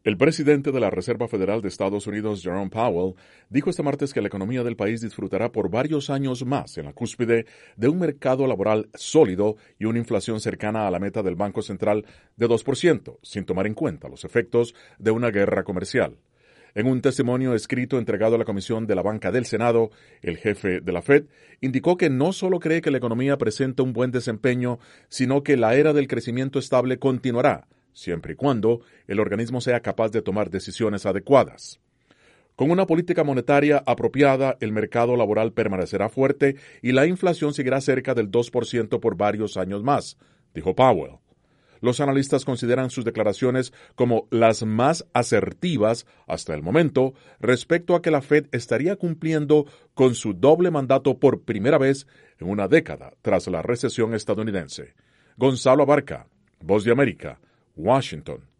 El presidente de la Reserva Federal de Estados Unidos, Jerome Powell, dijo este martes que la economía del país disfrutará por varios años más en la cúspide de un mercado laboral sólido y una inflación cercana a la meta del Banco Central de 2%, sin tomar en cuenta los efectos de una guerra comercial. En un testimonio escrito entregado a la Comisión de la Banca del Senado, el jefe de la Fed indicó que no solo cree que la economía presenta un buen desempeño, sino que la era del crecimiento estable continuará, siempre y cuando el organismo sea capaz de tomar decisiones adecuadas. Con una política monetaria apropiada, el mercado laboral permanecerá fuerte y la inflación seguirá cerca del 2% por varios años más, dijo Powell. Los analistas consideran sus declaraciones como las más asertivas hasta el momento respecto a que la Fed estaría cumpliendo con su doble mandato por primera vez en una década tras la recesión estadounidense. Gonzalo Abarca, Voz de América, Washington.